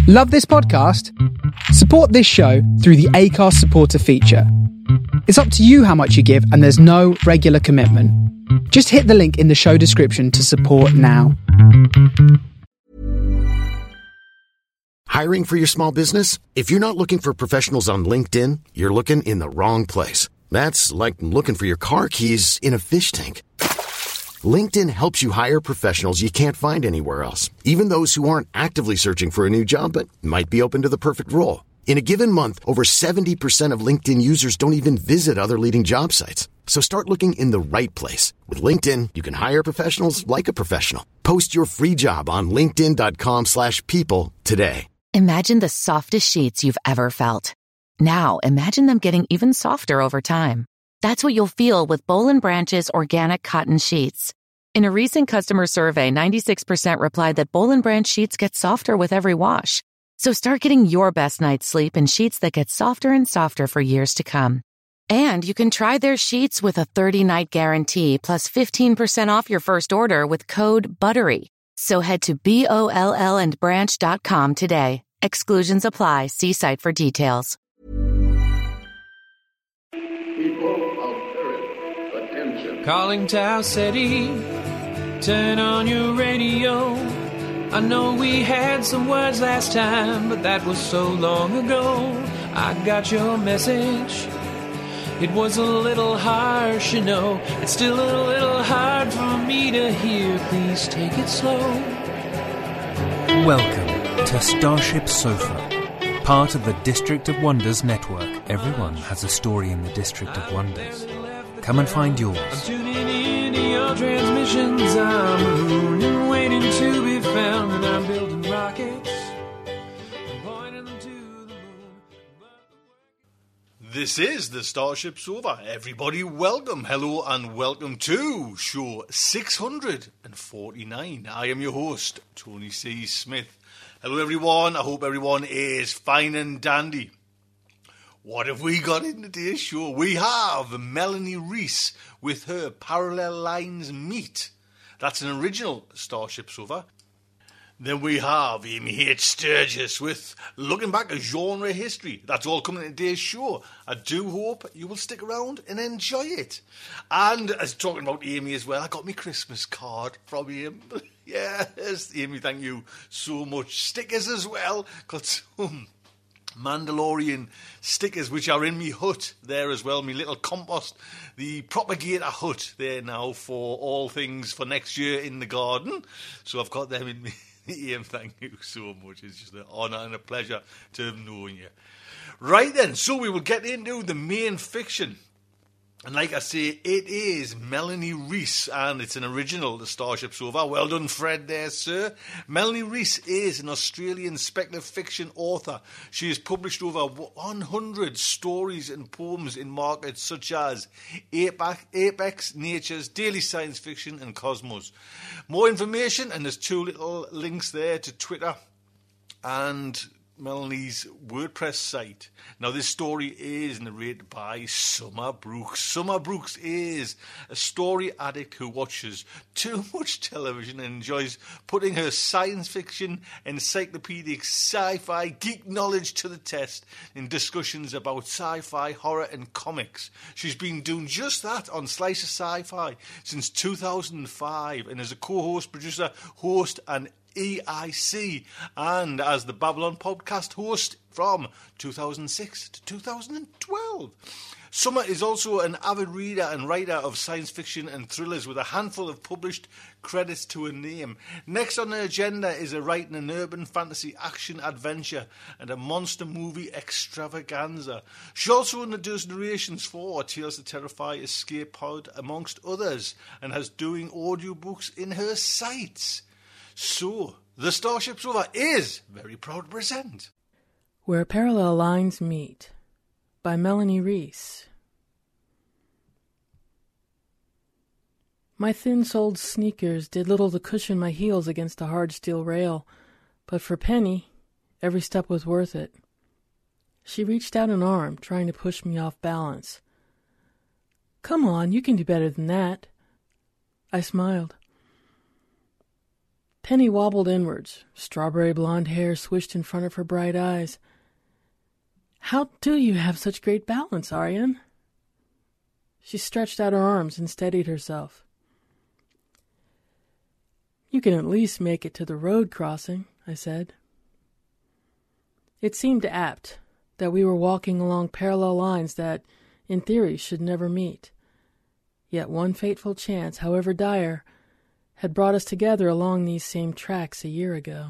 Love this podcast? Support this show through the Acast supporter feature. It's up to you how much you give, and there's no regular commitment. Just hit the link in the show description to support now. Hiring for your small business? If you're not looking for professionals on LinkedIn, you're looking in the wrong place. That's like looking for your car keys in a fish tank. LinkedIn helps you hire professionals you can't find anywhere else, even those who aren't actively searching for a new job but might be open to the perfect role. In a given month, over 70% of LinkedIn users don't even visit other leading job sites. So start looking in the right place. With LinkedIn, you can hire professionals like a professional. Post your free job on linkedin.com/people today. Imagine the softest sheets you've ever felt. Now imagine them getting even softer over time. That's what you'll feel with Boll & Branch's organic cotton sheets. In a recent customer survey, 96% replied that Boll & Branch sheets get softer with every wash. So start getting your best night's sleep in sheets that get softer and softer for years to come. And you can try their sheets with a 30-night guarantee plus 15% off your first order with code BUTTERY. So head to BOLLandbranch.com today. Exclusions apply. See site for details. Calling Tau City, turn on your radio. I know we had some words last time, but that was so long ago. I got your message. It was a little harsh, you know. It's still a little hard for me to hear. Please take it slow. Welcome to Starship Sofa, part of the District of Wonders network. Everyone has a story in the District of Wonders. Come and find yours. I'm tuning in to your transmissions. I'm a moon and waiting to be found, and I'm building rockets and pointing them to the moon. This is the Starship Sofa. Everybody, welcome, hello, and welcome to show 649. I am your host, Tony C. Smith. Hello, everyone. I hope everyone is fine and dandy. What have we got in today's show? We have Melanie Rees with her Parallel Lines Meet. That's an original Starship Sofa. Then we have Amy H. Sturgis with Looking Back at Genre History. That's all coming in today's show. I do hope you will stick around and enjoy it. And as talking about Amy as well, I got my Christmas card from Amy. Yes, Amy, thank you so much. Stickers as well. Got some Mandalorian stickers which are in me hut there as well, me little compost, the propagator hut there now for all things for next year in the garden. So I've got them in me. Ian, thank you so much. It's just an honour and a pleasure to have known you. Right then, so we will get into the main fiction. And like I say, it is Melanie Rees, and it's an original, the Starship Sofa. Well done, Fred, there, sir. Melanie Rees is an Australian speculative fiction author. She has published over 100 stories and poems in markets such as Apex, Nature's, Daily Science Fiction, and Cosmos. More information, and there's two little links there to Twitter and Melanie's WordPress site. Now, this story is narrated by Summer Brooks. Summer Brooks is a story addict who watches too much television and enjoys putting her science fiction, encyclopedic, sci-fi, geek knowledge to the test in discussions about sci-fi, horror and comics. She's been doing just that on Slice of Sci-Fi since 2005 and is a co-host, producer, host and EIC, and as the Babylon podcast host from 2006 to 2012. Summer is also an avid reader and writer of science fiction and thrillers with a handful of published credits to her name. Next on her agenda is a writing an urban fantasy action adventure and a monster movie extravaganza. She also does narrations for Tales to Terrify, Escape Pod, amongst others, and has doing audiobooks in her sites. So, the Starship Sofa is very proud to present Where Parallel Lines Meet by Melanie Rees. My thin-soled sneakers did little to cushion my heels against a hard steel rail, but for Penny, every step was worth it. She reached out an arm, trying to push me off balance. "Come on, you can do better than that." I smiled. Penny wobbled inwards, strawberry blonde hair swished in front of her bright eyes. "How do you have such great balance, Aryan?" She stretched out her arms and steadied herself. "You can at least make it to the road crossing," I said. It seemed apt that we were walking along parallel lines that, in theory, should never meet. Yet one fateful chance, however dire, had brought us together along these same tracks a year ago.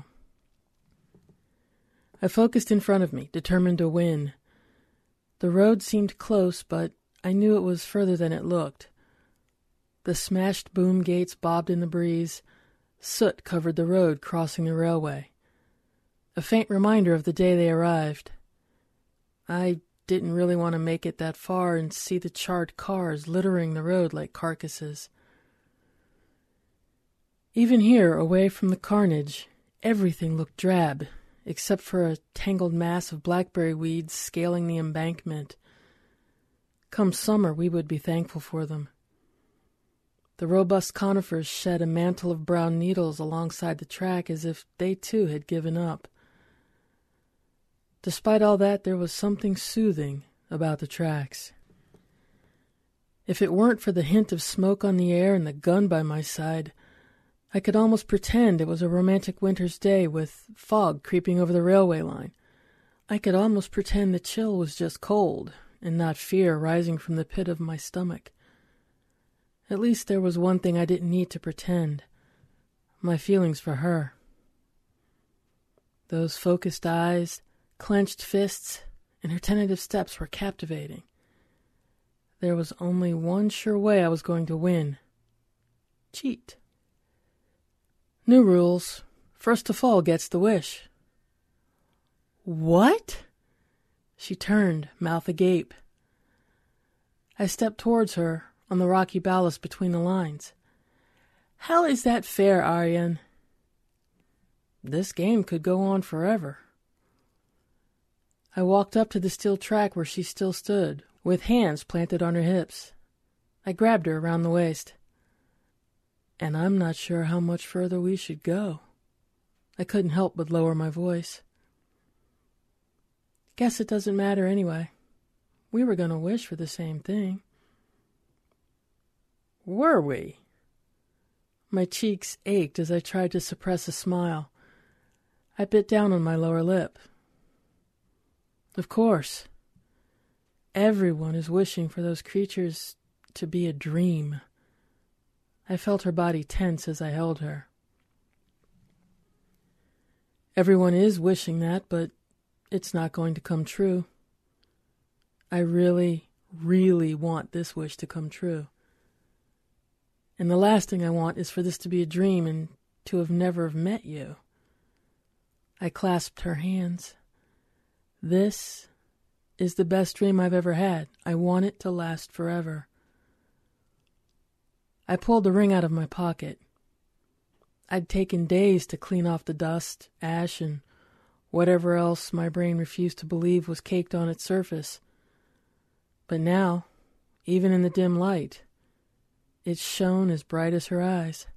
I focused in front of me, determined to win. The road seemed close, but I knew it was further than it looked. The smashed boom gates bobbed in the breeze. Soot covered the road crossing the railway, a faint reminder of the day they arrived. I didn't really want to make it that far and see the charred cars littering the road like carcasses. Even here, away from the carnage, everything looked drab, except for a tangled mass of blackberry weeds scaling the embankment. Come summer, we would be thankful for them. The robust conifers shed a mantle of brown needles alongside the track as if they too had given up. Despite all that, there was something soothing about the tracks. If it weren't for the hint of smoke on the air and the gun by my side, I could almost pretend it was a romantic winter's day with fog creeping over the railway line. I could almost pretend the chill was just cold and not fear rising from the pit of my stomach. At least there was one thing I didn't need to pretend: my feelings for her. Those focused eyes, clenched fists, and her tentative steps were captivating. There was only one sure way I was going to win: cheat. New rules. First to fall gets the wish. What? She turned, mouth agape. I stepped towards her on the rocky ballast between the lines. How is that fair, Aryan? This game could go on forever. I walked up to the steel track where she still stood, with hands planted on her hips. I grabbed her around the waist. And I'm not sure how much further we should go. I couldn't help but lower my voice. Guess it doesn't matter anyway. We were going to wish for the same thing. Were we? My cheeks ached as I tried to suppress a smile. I bit down on my lower lip. Of course. Everyone is wishing for those creatures to be a dream. I felt her body tense as I held her. Everyone is wishing that, but it's not going to come true. I really, really want this wish to come true. And the last thing I want is for this to be a dream and to have never met you. I clasped her hands. This is the best dream I've ever had. I want it to last forever. I pulled the ring out of my pocket. I'd taken days to clean off the dust, ash, and whatever else my brain refused to believe was caked on its surface. But now, even in the dim light, it shone as bright as her eyes.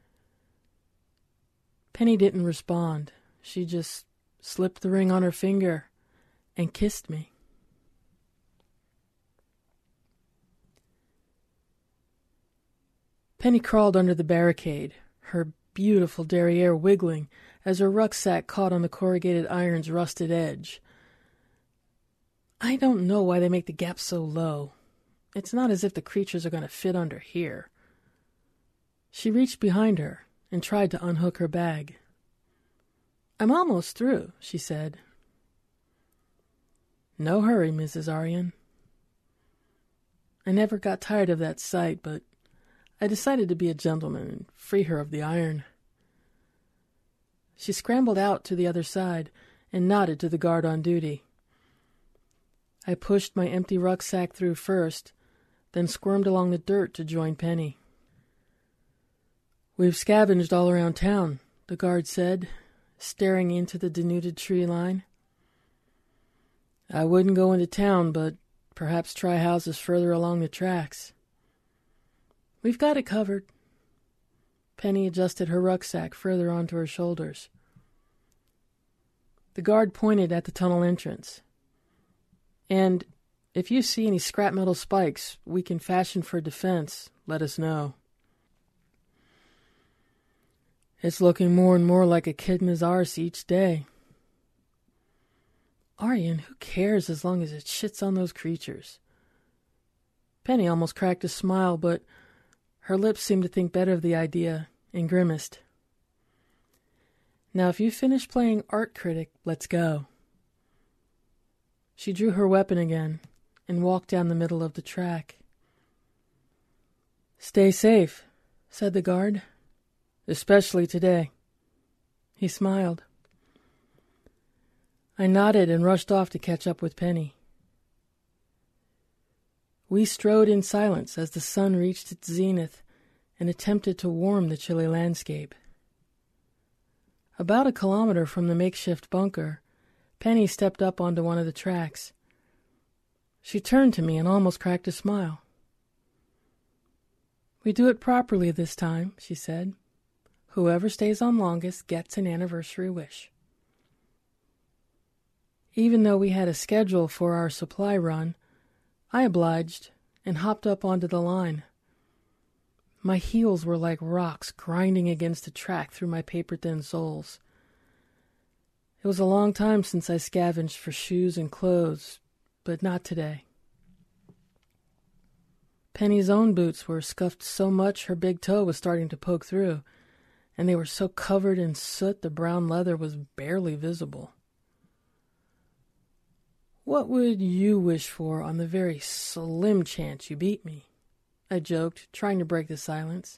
Penny didn't respond. She just slipped the ring on her finger and kissed me. Penny crawled under the barricade, her beautiful derriere wiggling as her rucksack caught on the corrugated iron's rusted edge. I don't know why they make the gap so low. It's not as if the creatures are going to fit under here. She reached behind her and tried to unhook her bag. I'm almost through, she said. No hurry, Mrs. Aryan. I never got tired of that sight, but I decided to be a gentleman and free her of the iron. She scrambled out to the other side and nodded to the guard on duty. I pushed my empty rucksack through first, then squirmed along the dirt to join Penny. We've scavenged all around town, the guard said, staring into the denuded tree line. I wouldn't go into town, but perhaps try houses further along the tracks. We've got it covered. Penny adjusted her rucksack further onto her shoulders. The guard pointed at the tunnel entrance. "And if you see any scrap metal spikes we can fashion for defense, let us know." "It's looking more and more like a kid in his arse each day." "Aryan, who cares as long as it shits on those creatures?" Penny almost cracked a smile, but her lips seemed to think better of the idea and grimaced. "Now if you finish playing art critic, let's go." She drew her weapon again and walked down the middle of the track. "Stay safe," said the guard. "Especially today." He smiled. I nodded and rushed off to catch up with Penny. We strode in silence as the sun reached its zenith and attempted to warm the chilly landscape. About a kilometer from the makeshift bunker, Penny stepped up onto one of the tracks. She turned to me and almost cracked a smile. "We do it properly this time," she said. "Whoever stays on longest gets an anniversary wish." Even though we had a schedule for our supply run, I obliged and hopped up onto the line. My heels were like rocks grinding against the track through my paper-thin soles. It was a long time since I scavenged for shoes and clothes, but not today. Penny's own boots were scuffed so much her big toe was starting to poke through, and they were so covered in soot the brown leather was barely visible. "What would you wish for on the very slim chance you beat me?" I joked, trying to break the silence.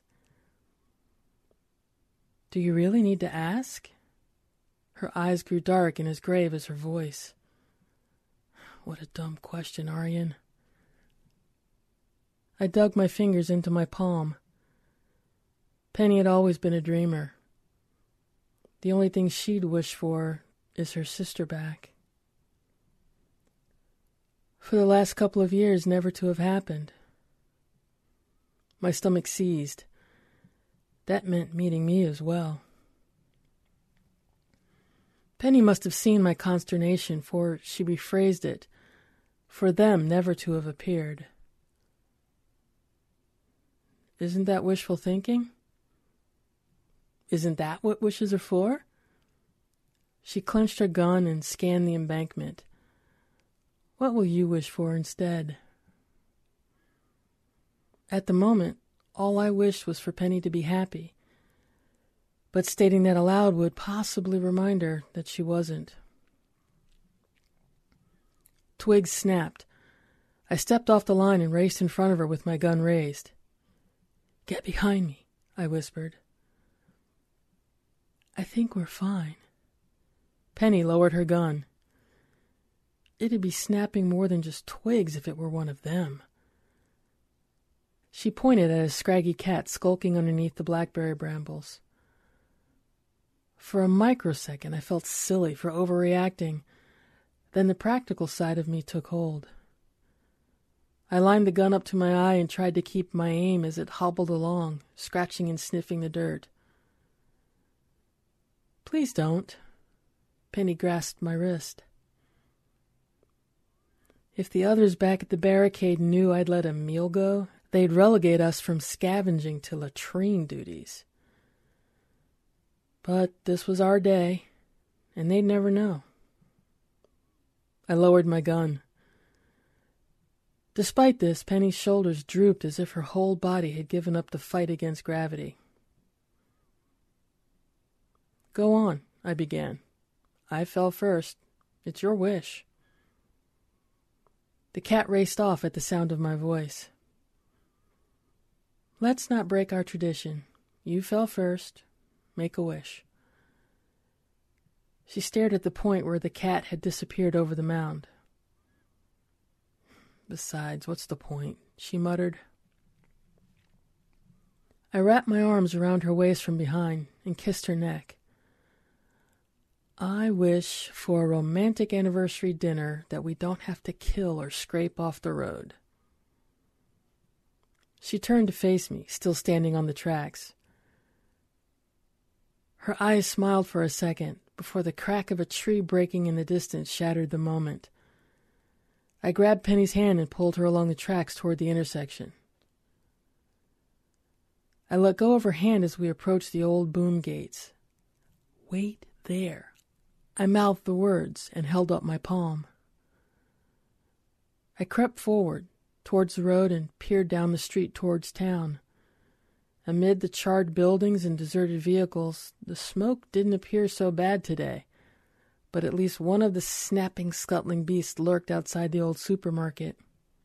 "Do you really need to ask?" Her eyes grew dark and as grave as her voice. "What a dumb question, Aryan." I dug my fingers into my palm. Penny had always been a dreamer. The only thing she'd wish for is her sister back. For the last couple of years, never to have happened. My stomach seized. That meant meeting me as well. Penny must have seen my consternation, for she rephrased it, for them never to have appeared. "Isn't that wishful thinking? Isn't that what wishes are for?" She clenched her gun and scanned the embankment. "What will you wish for instead?" At the moment, all I wished was for Penny to be happy, but stating that aloud would possibly remind her that she wasn't. Twigs snapped. I stepped off the line and raced in front of her with my gun raised. "Get behind me," I whispered. "I think we're fine." Penny lowered her gun. It'd be snapping more than just twigs if it were one of them. She pointed at a scraggy cat skulking underneath the blackberry brambles. For a microsecond, I felt silly for overreacting. Then the practical side of me took hold. I lined the gun up to my eye and tried to keep my aim as it hobbled along, scratching and sniffing the dirt. "Please don't." Penny grasped my wrist. If the others back at the barricade knew I'd let a meal go, they'd relegate us from scavenging to latrine duties. But this was our day, and they'd never know. I lowered my gun. Despite this, Penny's shoulders drooped as if her whole body had given up the fight against gravity. "Go on," I began. "I fell first. It's your wish." The cat raced off at the sound of my voice. "Let's not break our tradition. You fell first. Make a wish." She stared at the point where the cat had disappeared over the mound. "Besides, what's the point?" she muttered. I wrapped my arms around her waist from behind and kissed her neck. "I wish for a romantic anniversary dinner that we don't have to kill or scrape off the road." She turned to face me, still standing on the tracks. Her eyes smiled for a second before the crack of a tree breaking in the distance shattered the moment. I grabbed Penny's hand and pulled her along the tracks toward the intersection. I let go of her hand as we approached the old boom gates. "Wait there." I mouthed the words and held up my palm. I crept forward towards the road and peered down the street towards town. Amid the charred buildings and deserted vehicles, the smoke didn't appear so bad today, but at least one of the snapping, scuttling beasts lurked outside the old supermarket.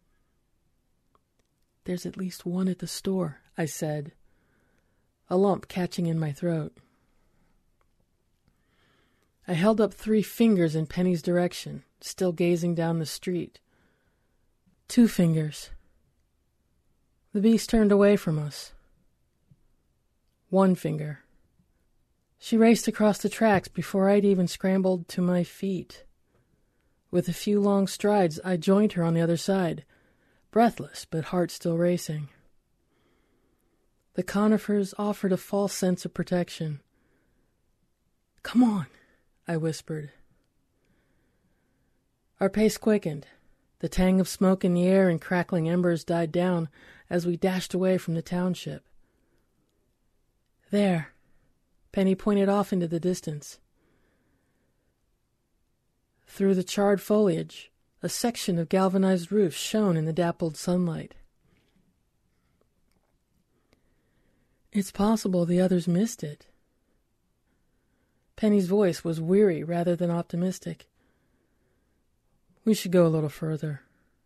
"There's at least one at the store," I said, a lump catching in my throat. I held up 3 fingers in Penny's direction, still gazing down the street. 2 fingers. The beast turned away from us. 1 finger. She raced across the tracks before I'd even scrambled to my feet. With a few long strides, I joined her on the other side, breathless but heart still racing. The conifers offered a false sense of protection. "Come on," I whispered. Our pace quickened. The tang of smoke in the air and crackling embers died down as we dashed away from the township. "There," Penny pointed off into the distance. Through the charred foliage, a section of galvanized roof shone in the dappled sunlight. "It's possible the others missed it." Penny's voice was weary rather than optimistic. "We should go a little further."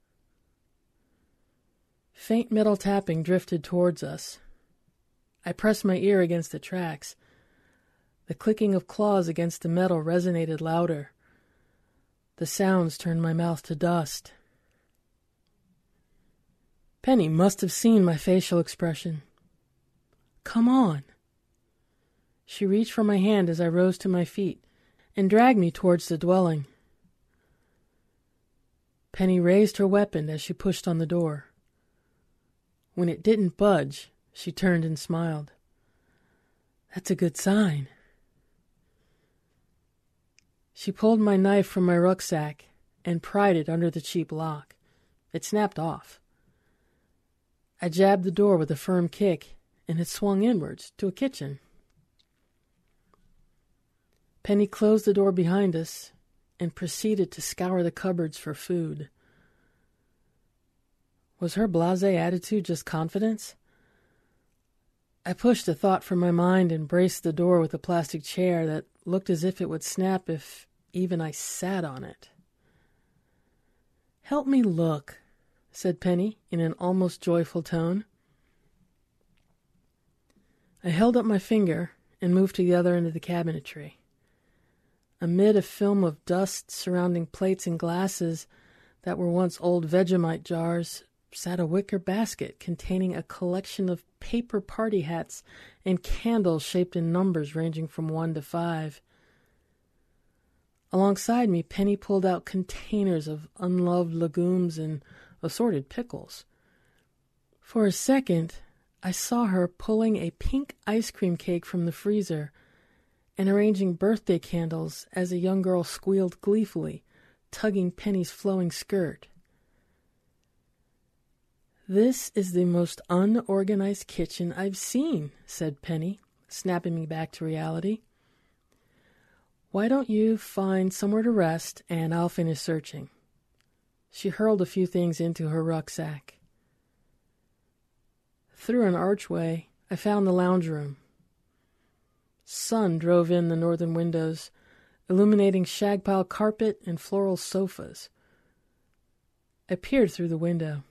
Faint metal tapping drifted towards us. I pressed my ear against the tracks. The clicking of claws against the metal resonated louder. The sounds turned my mouth to dust. Penny must have seen my facial expression. "Come on." She reached for my hand as I rose to my feet and dragged me towards the dwelling. Penny raised her weapon as she pushed on the door. When it didn't budge, she turned and smiled. "That's a good sign." She pulled my knife from my rucksack and pried it under the cheap lock. It snapped off. I jabbed the door with a firm kick, and it swung inwards to a kitchen. Penny closed the door behind us and proceeded to scour the cupboards for food. Was her blasé attitude just confidence? I pushed the thought from my mind and braced the door with a plastic chair that looked as if it would snap if even I sat on it. "Help me look," said Penny in an almost joyful tone. I held up my finger and moved to the other end of the cabinetry. Amid a film of dust surrounding plates and glasses that were once old Vegemite jars sat a wicker basket containing a collection of paper party hats and candles shaped in numbers ranging from 1 to 5. Alongside me, Penny pulled out containers of unloved legumes and assorted pickles. For a second, I saw her pulling a pink ice cream cake from the freezer and arranging birthday candles as a young girl squealed gleefully, tugging Penny's flowing skirt. "This is the most unorganized kitchen I've seen," said Penny, snapping me back to reality. "Why don't you find somewhere to rest, and I'll finish searching." She hurled a few things into her rucksack. Through an archway, I found the lounge room. Sun drove in the northern windows, illuminating shagpile carpet and floral sofas. I peered through the window.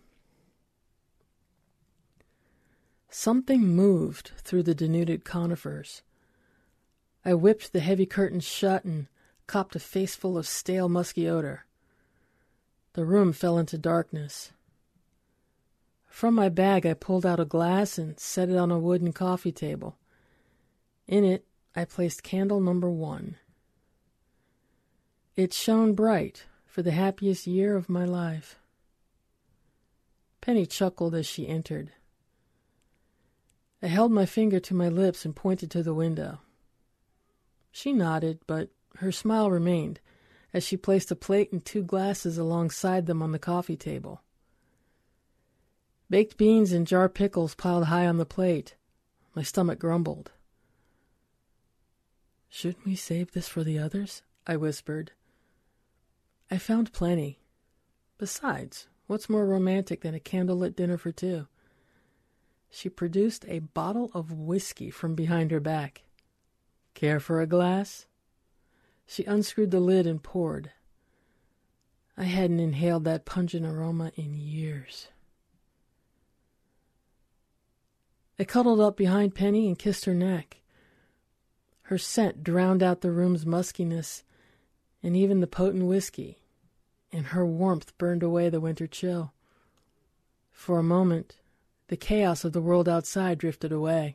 Something moved through the denuded conifers. I whipped the heavy curtains shut and copped a faceful of stale, musky odor. The room fell into darkness. From my bag, I pulled out a glass and set it on a wooden coffee table. In it, I placed candle number 1. It shone bright for the happiest year of my life. Penny chuckled as she entered. I held my finger to my lips and pointed to the window. She nodded, but her smile remained as she placed a plate and 2 glasses alongside them on the coffee table. Baked beans and jar pickles piled high on the plate. My stomach grumbled. "Shouldn't we save this for the others?" I whispered. "I found plenty. Besides, what's more romantic than a candlelit dinner for 2? She produced a bottle of whiskey from behind her back. "Care for a glass?" She unscrewed the lid and poured. I hadn't inhaled that pungent aroma in years. I cuddled up behind Penny and kissed her neck. Her scent drowned out the room's muskiness and even the potent whiskey, and her warmth burned away the winter chill. For a moment, the chaos of the world outside drifted away.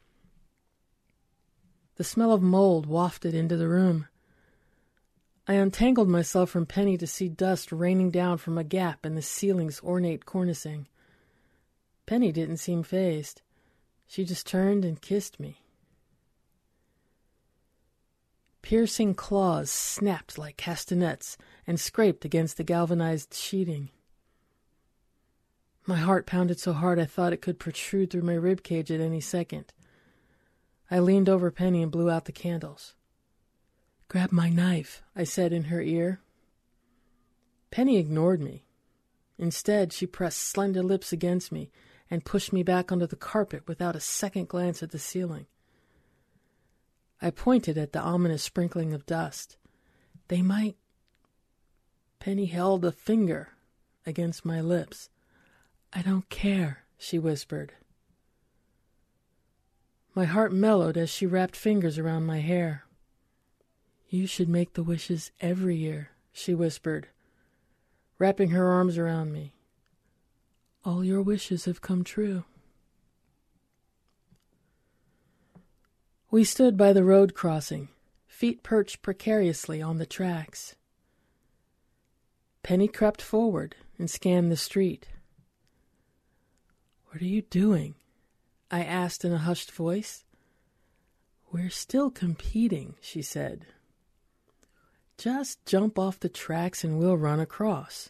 The smell of mold wafted into the room. I untangled myself from Penny to see dust raining down from a gap in the ceiling's ornate cornicing. Penny didn't seem fazed. She just turned and kissed me. Piercing claws snapped like castanets and scraped against the galvanized sheeting. My heart pounded so hard I thought it could protrude through my ribcage at any second. I leaned over Penny and blew out the candles. "Grab my knife," I said in her ear. Penny ignored me. Instead, she pressed slender lips against me and pushed me back onto the carpet without a second glance at the ceiling. I pointed at the ominous sprinkling of dust. "They might—" Penny held a finger against my lips. "I don't care," she whispered. My heart mellowed as she wrapped fingers around my hair. "You should make the wishes every year," she whispered, wrapping her arms around me. "All your wishes have come true." We stood by the road crossing, feet perched precariously on the tracks. Penny crept forward and scanned the street. "What are you doing?" I asked in a hushed voice. "We're still competing," she said. "Just jump off the tracks and we'll run across."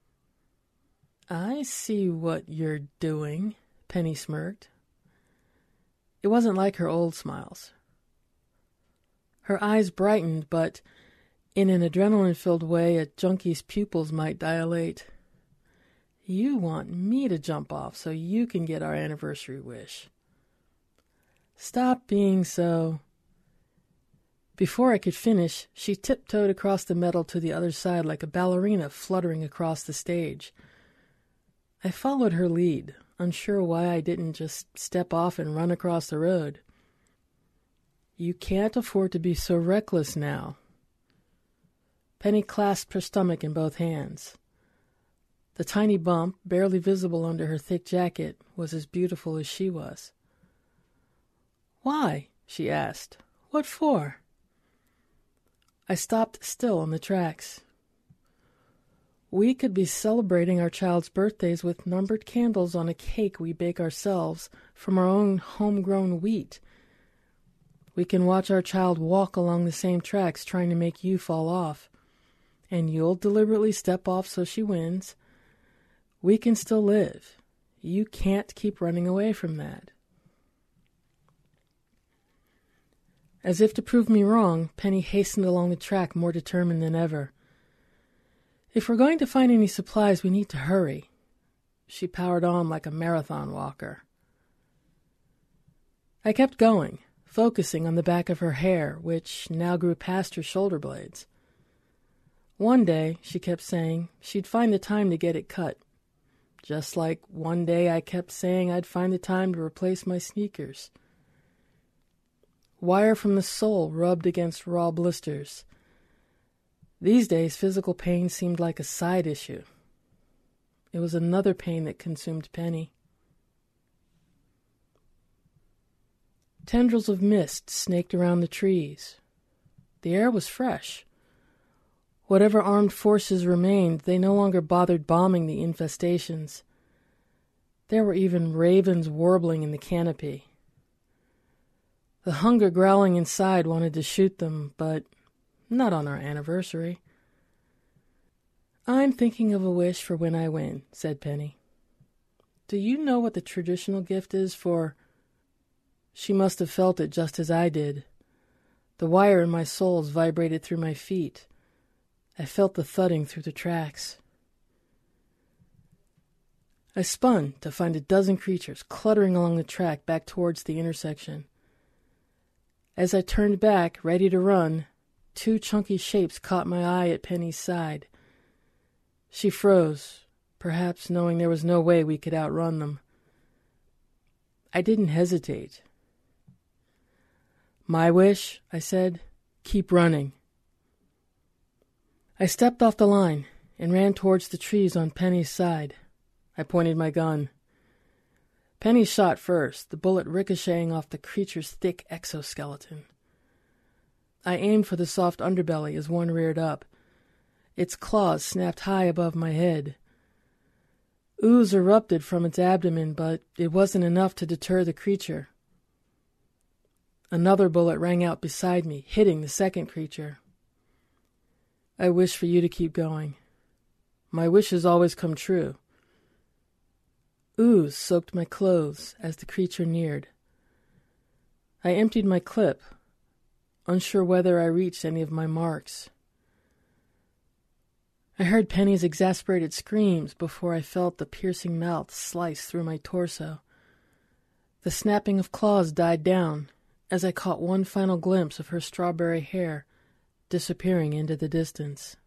"I see what you're doing," Penny smirked. It wasn't like her old smiles. Her eyes brightened, but in an adrenaline-filled way a junkie's pupils might dilate. "You want me to jump off so you can get our anniversary wish." "Stop being so—" Before I could finish, she tiptoed across the metal to the other side like a ballerina fluttering across the stage. I followed her lead, unsure why I didn't just step off and run across the road. "You can't afford to be so reckless now." Penny clasped her stomach in both hands. The tiny bump, barely visible under her thick jacket, was as beautiful as she was. "Why?" she asked. "What for?" I stopped still on the tracks. "We could be celebrating our child's birthdays with numbered candles on a cake we bake ourselves from our own homegrown wheat. We can watch our child walk along the same tracks trying to make you fall off, and you'll deliberately step off so she wins. We can still live. You can't keep running away from that." As if to prove me wrong, Penny hastened along the track more determined than ever. "If we're going to find any supplies, we need to hurry." She powered on like a marathon walker. I kept going, focusing on the back of her hair, which now grew past her shoulder blades. One day, she kept saying, she'd find the time to get it cut. Just like one day I kept saying I'd find the time to replace my sneakers. Wire from the sole rubbed against raw blisters. These days, physical pain seemed like a side issue. It was another pain that consumed Penny. Tendrils of mist snaked around the trees. The air was fresh. Whatever armed forces remained, they no longer bothered bombing the infestations. There were even ravens warbling in the canopy. The hunger growling inside wanted to shoot them, but not on our anniversary. "I'm thinking of a wish for when I win," said Penny. "Do you know what the traditional gift is for—" She must have felt it just as I did. The wire in my soles vibrated through my feet. I felt the thudding through the tracks. I spun to find a dozen creatures cluttering along the track back towards the intersection. As I turned back, ready to run, 2 chunky shapes caught my eye at Penny's side. She froze, perhaps knowing there was no way we could outrun them. I didn't hesitate. "My wish," I said, "keep running." I stepped off the line and ran towards the trees on Penny's side. I pointed my gun. Penny shot first, the bullet ricocheting off the creature's thick exoskeleton. I aimed for the soft underbelly as one reared up. Its claws snapped high above my head. Ooze erupted from its abdomen, but it wasn't enough to deter the creature. Another bullet rang out beside me, hitting the second creature. "I wish for you to keep going. My wishes always come true." Ooze soaked my clothes as the creature neared. I emptied my clip, unsure whether I reached any of my marks. I heard Penny's exasperated screams before I felt the piercing mouth slice through my torso. The snapping of claws died down as I caught one final glimpse of her strawberry hair disappearing into the distance.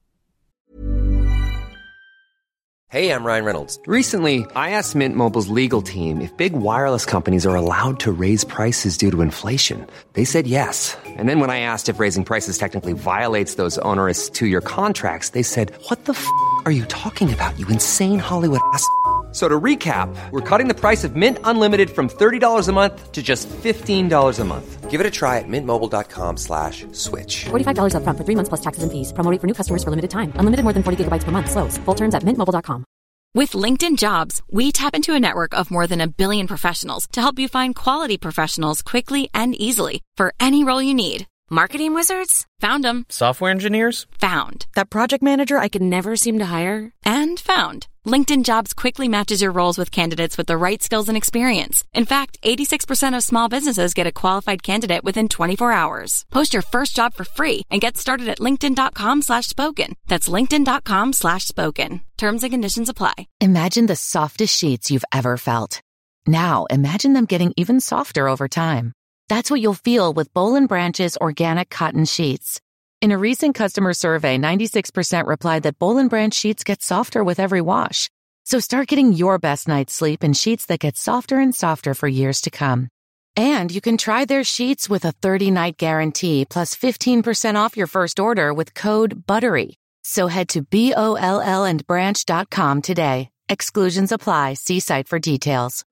Hey, I'm Ryan Reynolds. Recently, I asked Mint Mobile's legal team if big wireless companies are allowed to raise prices due to inflation. They said yes. And then when I asked if raising prices technically violates those onerous 2-year contracts, they said, "What the f*** are you talking about, you insane Hollywood ass?" So to recap, we're cutting the price of Mint Unlimited from $30 a month to just $15 a month. Give it a try at mintmobile.com/switch. $45 up front for 3 months plus taxes and fees. Promo rate for new customers for limited time. Unlimited more than 40 gigabytes per month. Slows full terms at mintmobile.com. With LinkedIn Jobs, we tap into a network of more than 1 billion professionals to help you find quality professionals quickly and easily for any role you need. Marketing wizards? Found them. Software engineers? Found. That project manager I could never seem to hire? And found. LinkedIn Jobs quickly matches your roles with candidates with the right skills and experience. In fact, 86% of small businesses get a qualified candidate within 24 hours. Post your first job for free and get started at linkedin.com/spoken. That's linkedin.com/spoken. Terms and conditions apply. Imagine the softest sheets you've ever felt. Now, imagine them getting even softer over time. That's what you'll feel with Boll & Branch's organic cotton sheets. In a recent customer survey, 96% replied that Boll & Branch sheets get softer with every wash. So start getting your best night's sleep in sheets that get softer and softer for years to come. And you can try their sheets with a 30-night guarantee plus 15% off your first order with code BUTTERY. So head to BOLLandbranch.com today. Exclusions apply. See site for details.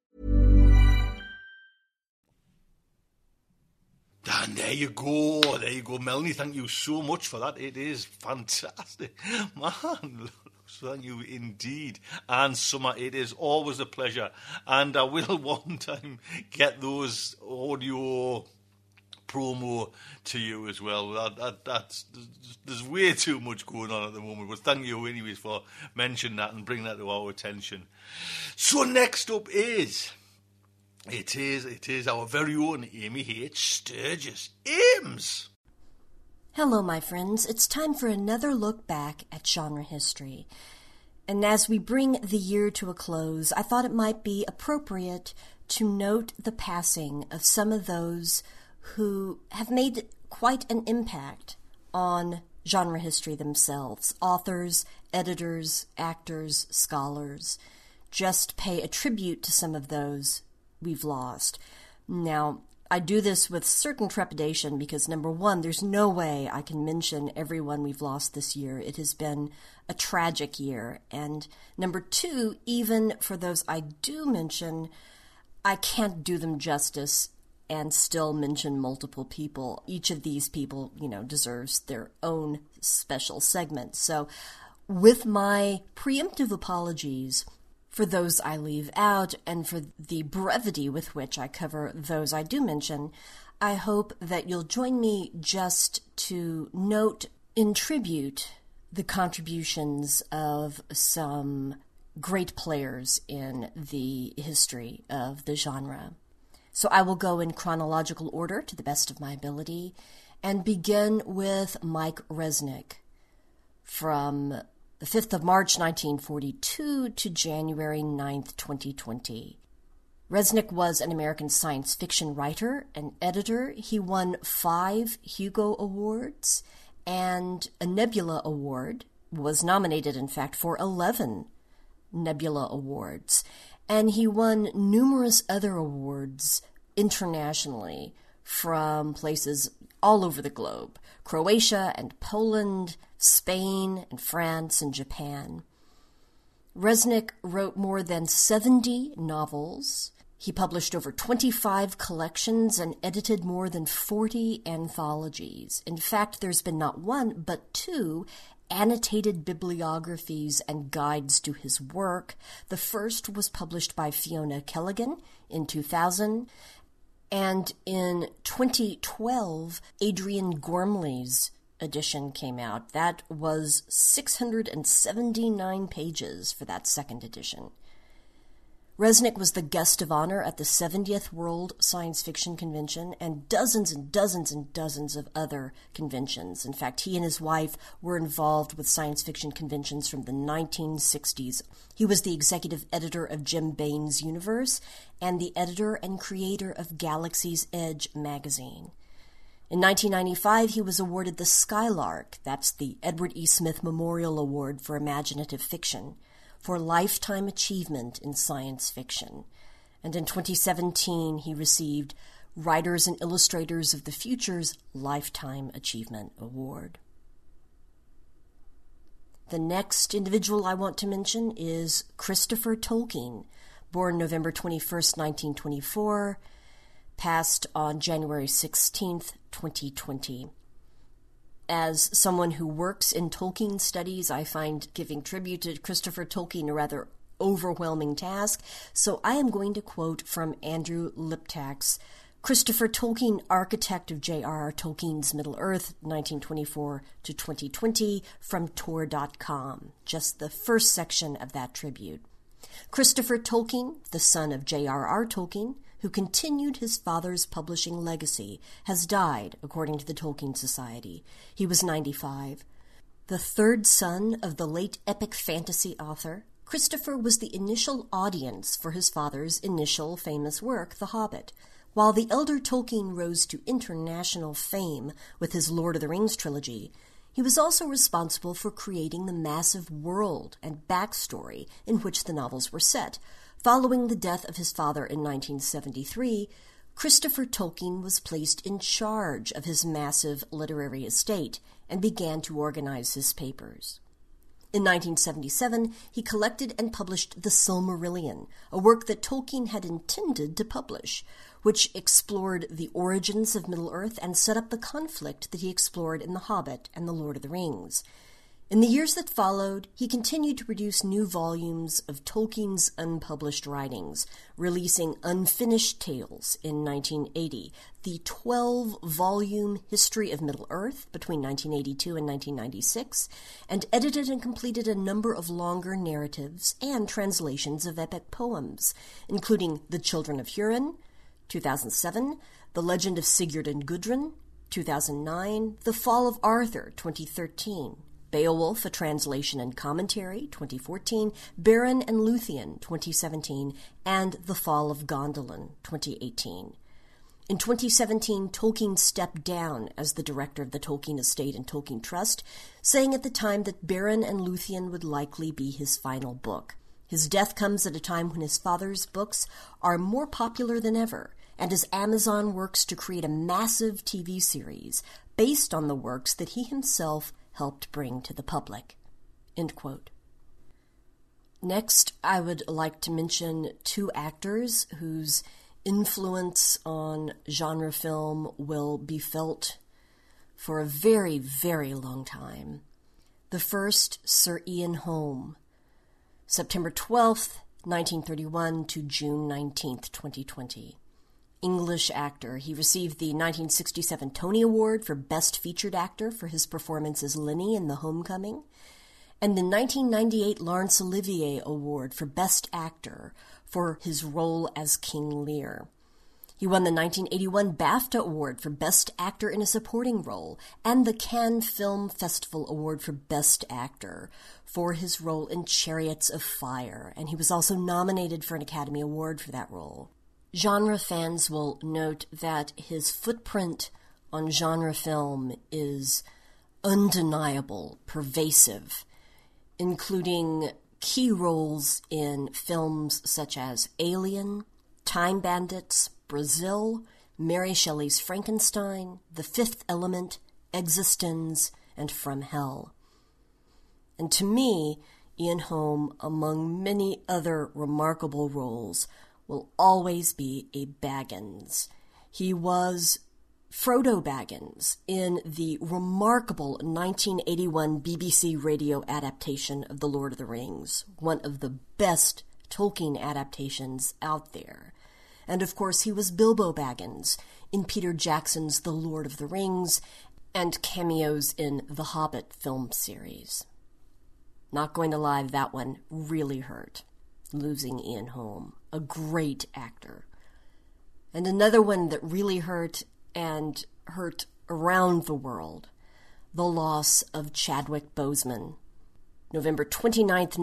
And there you go, Melanie. Thank you so much for that. It is fantastic, man. Thank you indeed. And Summer, it is always a pleasure. And I will one time get those audio promo to you as well. There's way too much going on at the moment. But thank you anyways for mentioning that and bringing that to our attention. So next up is... It is our very own Amy H. Sturgis. Ames! Hello, my friends. It's time for another look back at genre history. And as we bring the year to a close, I thought it might be appropriate to note the passing of some of those who have made quite an impact on genre history themselves. Authors, editors, actors, scholars. Just pay a tribute to some of those we've lost. Now, I do this with certain trepidation because, number one, there's no way I can mention everyone we've lost this year. It has been a tragic year. And number two, even for those I do mention, I can't do them justice and still mention multiple people. Each of these people, deserves their own special segment. So, with my preemptive apologies for those I leave out, and for the brevity with which I cover those I do mention, I hope that you'll join me just to note in tribute the contributions of some great players in the history of the genre. So I will go in chronological order to the best of my ability and begin with Mike Resnick from the 5th of March 1942 to January 9th, 2020. Resnick was an American science fiction writer and editor. He won 5 Hugo Awards and a Nebula Award, was nominated, in fact, for 11 Nebula Awards. And he won numerous other awards internationally from places all over the globe, Croatia and Poland, Spain and France and Japan. Resnick wrote more than 70 novels. He published over 25 collections and edited more than 40 anthologies. In fact, there's been not one, but 2 annotated bibliographies and guides to his work. The first was published by Fiona Kelligan in 2000, and in 2012, Adrian Gormley's edition came out. That was 679 pages for that second edition. Resnick was the guest of honor at the 70th World Science Fiction Convention and dozens and dozens and dozens of other conventions. In fact, he and his wife were involved with science fiction conventions from the 1960s. He was the executive editor of Jim Baen's Universe and the editor and creator of Galaxy's Edge magazine. In 1995, he was awarded the Skylark, that's the Edward E. Smith Memorial Award for Imaginative Fiction, for lifetime achievement in science fiction. And in 2017, he received Writers and Illustrators of the Future's Lifetime Achievement Award. The next individual I want to mention is Christopher Tolkien, born November 21st, 1924, passed on January 16th, 2020. As someone who works in Tolkien studies, I find giving tribute to Christopher Tolkien a rather overwhelming task, so I am going to quote from Andrew Liptak's Christopher Tolkien, architect of J.R.R. Tolkien's Middle-earth, 1924 to 2020, from Tor.com, just the first section of that tribute. Christopher Tolkien, the son of J.R.R. Tolkien, who continued his father's publishing legacy, has died, according to the Tolkien Society. He was 95. The third son of the late epic fantasy author, Christopher was the initial audience for his father's initial famous work, The Hobbit. While the elder Tolkien rose to international fame with his Lord of the Rings trilogy, he was also responsible for creating the massive world and backstory in which the novels were set. Following the death of his father in 1973, Christopher Tolkien was placed in charge of his massive literary estate and began to organize his papers. In 1977, he collected and published The Silmarillion, a work that Tolkien had intended to publish, which explored the origins of Middle-earth and set up the conflict that he explored in The Hobbit and The Lord of the Rings. In the years that followed, he continued to produce new volumes of Tolkien's unpublished writings, releasing Unfinished Tales in 1980, the 12-volume History of Middle-earth between 1982 and 1996, and edited and completed a number of longer narratives and translations of epic poems, including The Children of Hurin, 2007, The Legend of Sigurd and Gudrun, 2009, The Fall of Arthur, 2013, Beowulf, a Translation and Commentary, 2014, Beren and Luthien, 2017, and The Fall of Gondolin, 2018. In 2017, Tolkien stepped down as the director of the Tolkien Estate and Tolkien Trust, saying at the time that Beren and Luthien would likely be his final book. His death comes at a time when his father's books are more popular than ever, and as Amazon works to create a massive TV series based on the works that he himself helped bring to the public." End quote. Next, I would like to mention 2 actors whose influence on genre film will be felt for a very, very long time. The first, Sir Ian Holm, September 12th, 1931 to June 19th, 2020. English actor. He received the 1967 Tony Award for Best Featured Actor for his performance as Lenny in The Homecoming, and the 1998 Laurence Olivier Award for Best Actor for his role as King Lear. He won the 1981 BAFTA Award for Best Actor in a Supporting Role and the Cannes Film Festival Award for Best Actor for his role in Chariots of Fire, and he was also nominated for an Academy Award for that role. Genre fans will note that his footprint on genre film is undeniable, pervasive, including key roles in films such as Alien, Time Bandits, Brazil, Mary Shelley's Frankenstein, The Fifth Element, Existenz, and From Hell. And to me, Ian Holm, among many other remarkable roles, will always be a Baggins. He was Frodo Baggins in the remarkable 1981 BBC radio adaptation of The Lord of the Rings, one of the best Tolkien adaptations out there. And of course, he was Bilbo Baggins in Peter Jackson's The Lord of the Rings and cameos in the Hobbit film series. Not going to lie, that one really hurt, losing Ian Holm, a great actor. And another one that really hurt, and hurt around the world, the loss of Chadwick Boseman, November 29th,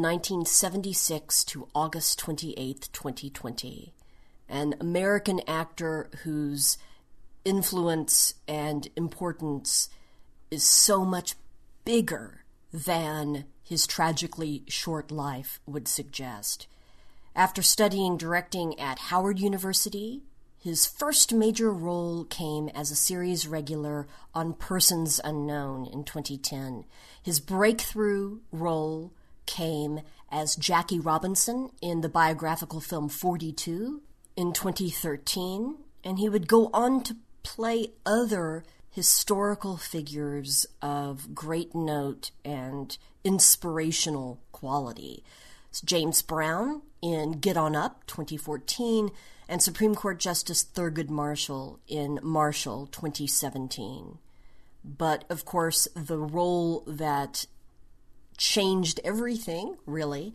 1976 to August 28th, 2020. An American actor whose influence and importance is so much bigger than his tragically short life would suggest. After studying directing at Howard University, his first major role came as a series regular on Persons Unknown in 2010. His breakthrough role came as Jackie Robinson in the biographical film 42 in 2013, and he would go on to play other historical figures of great note and inspirational quality. It's James Brown in Get On Up, 2014, and Supreme Court Justice Thurgood Marshall in Marshall, 2017. But, of course, the role that changed everything, really,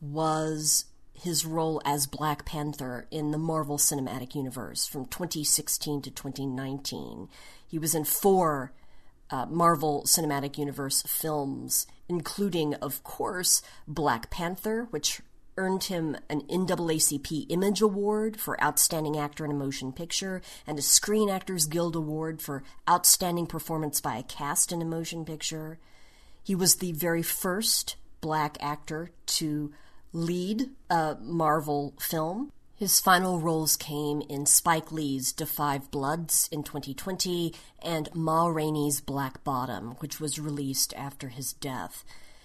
was his role as Black Panther in the Marvel Cinematic Universe from 2016 to 2019. He was in 4 Marvel Cinematic Universe films, including, of course, Black Panther, which earned him an NAACP Image Award for Outstanding Actor in a Motion Picture and a Screen Actors Guild Award for Outstanding Performance by a Cast in a Motion Picture. He was the very first Black actor to lead a Marvel film. His final roles came in Spike Lee's Da 5 Bloods in 2020 and Ma Rainey's Black Bottom, which was released after his death.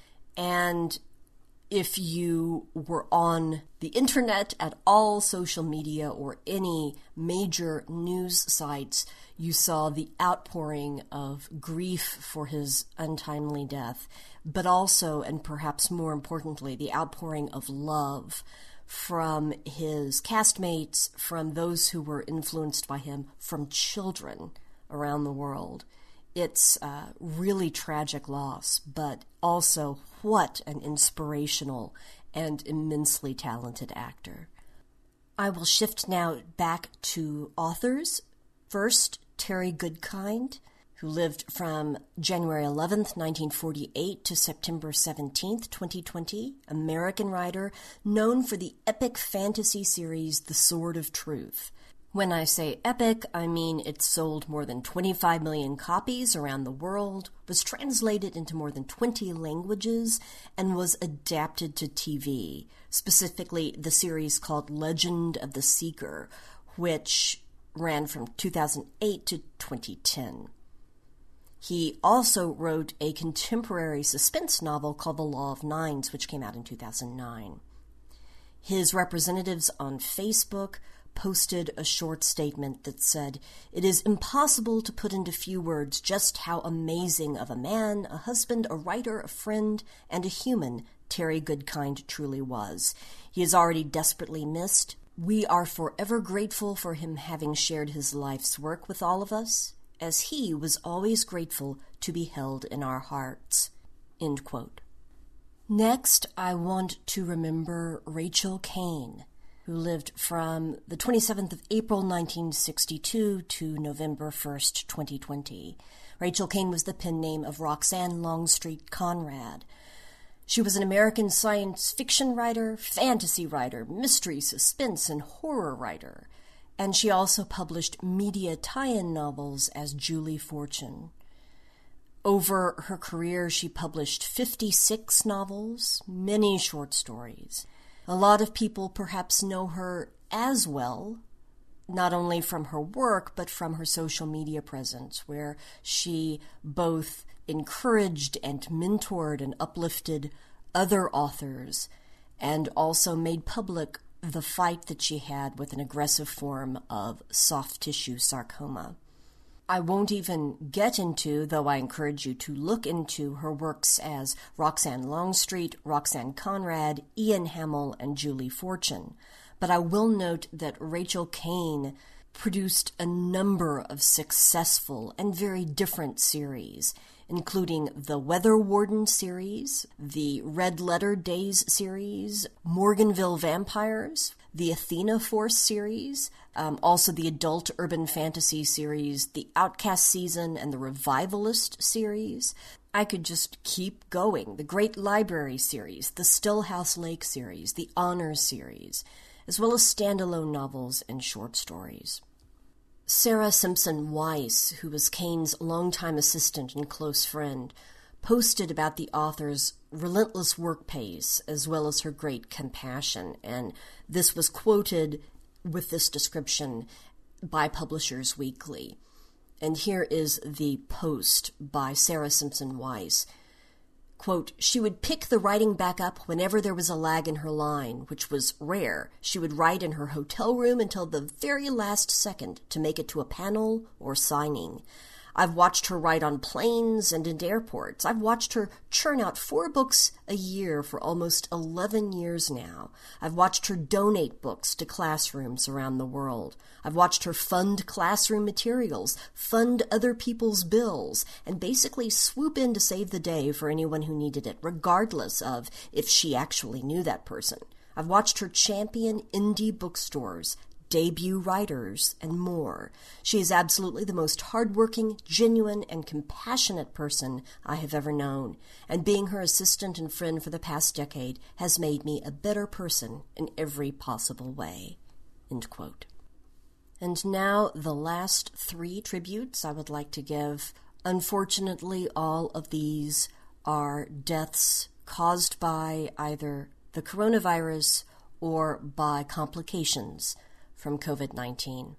And if you were on the internet at all, social media, or any major news sites, you saw the outpouring of grief for his untimely death, but also, and perhaps more importantly, the outpouring of love from his castmates, from those who were influenced by him, from children around the world. It's a really tragic loss, but also what an inspirational and immensely talented actor. I will shift now back to authors. First, Terry Goodkind, who lived from January 11th, 1948 to September 17th, 2020, American writer known for the epic fantasy series The Sword of Truth. When I say epic, I mean it sold more than 25 million copies around the world, was translated into more than 20 languages, and was adapted to TV, specifically the series called Legend of the Seeker, which ran from 2008 to 2010. He also wrote a contemporary suspense novel called The Law of Nines, which came out in 2009. His representatives on Facebook posted a short statement that said, "It is impossible to put into few words just how amazing of a man, a husband, a writer, a friend, and a human Terry Goodkind truly was. He is already desperately missed, We are forever grateful for him having shared his life's work with all of us, as he was always grateful to be held in our hearts." End quote. Next, I want to remember Rachel Caine, who lived from the 27th of April 1962 to November 1st, 2020. Rachel Caine was the pen name of Roxanne Longstreet Conrad. She was an American science fiction writer, fantasy writer, mystery, suspense, and horror writer, and she also published media tie-in novels as Julie Fortune. Over her career, she published 56 novels, many short stories. A lot of people perhaps know her as well, not only from her work, but from her social media presence, where she both encouraged and mentored and uplifted other authors, and also made public the fight that she had with an aggressive form of soft tissue sarcoma. I won't even get into, though I encourage you to look into, her works as Roxanne Longstreet, Roxanne Conrad, Ian Hamel, and Julie Fortune. But I will note that Rachel Caine produced a number of successful and very different series, including the Weather Warden series, the Red Letter Days series, Morganville Vampires, the Athena Force series, also the adult urban fantasy series, the Outcast season, and the Revivalist series. I could just keep going. The Great Library series, the Stillhouse Lake series, the Honor series, as well as standalone novels and short stories. Sarah Simpson Weiss, who was Caine's longtime assistant and close friend, posted about the author's relentless work pace as well as her great compassion, and this was quoted with this description by Publishers Weekly. And here is the post by Sarah Simpson Weiss. Quote, "She would pick the writing back up whenever there was a lag in her line, which was rare. She would write in her hotel room until the very last second to make it to a panel or signing. I've watched her write on planes and in airports. I've watched her churn out 4 books a year for almost 11 years now. I've watched her donate books to classrooms around the world. I've watched her fund classroom materials, fund other people's bills, and basically swoop in to save the day for anyone who needed it, regardless of if she actually knew that person. I've watched her champion indie bookstores, debut writers, and more. She is absolutely the most hardworking, genuine, and compassionate person I have ever known, and being her assistant and friend for the past decade has made me a better person in every possible way." End quote. And now the last 3 tributes I would like to give. Unfortunately, all of these are deaths caused by either the coronavirus or by complications from COVID-19.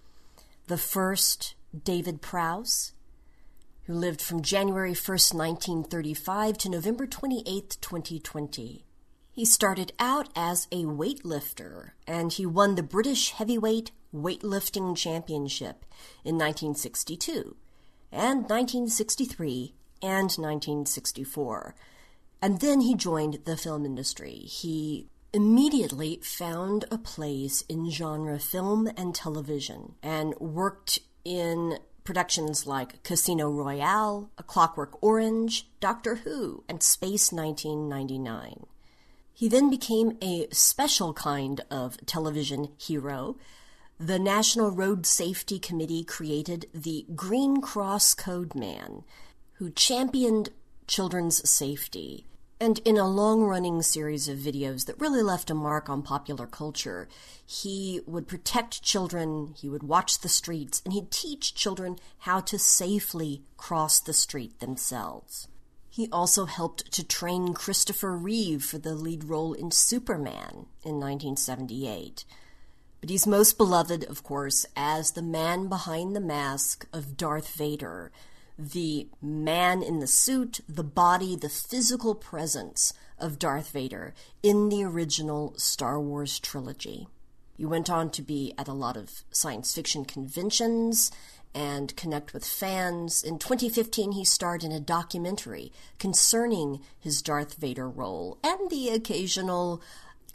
The first, David Prowse, who lived from January 1st, 1935 to November 28th, 2020. He started out as a weightlifter, and he won the British Heavyweight Weightlifting Championship in 1962, and 1963, and 1964. And then he joined the film industry. He immediately found a place in genre film and television and worked in productions like Casino Royale, A Clockwork Orange, Doctor Who, and Space 1999. He then became a special kind of television hero. The National Road Safety Committee created the Green Cross Code Man, who championed children's safety. And in a long-running series of videos that really left a mark on popular culture, he would protect children, he would watch the streets, and he'd teach children how to safely cross the street themselves. He also helped to train Christopher Reeve for the lead role in Superman in 1978. But he's most beloved, of course, as the man behind the mask of Darth Vader, the man in the suit, the body, the physical presence of Darth Vader in the original Star Wars trilogy. He went on to be at a lot of science fiction conventions and connect with fans. In 2015, he starred in a documentary concerning his Darth Vader role and the occasional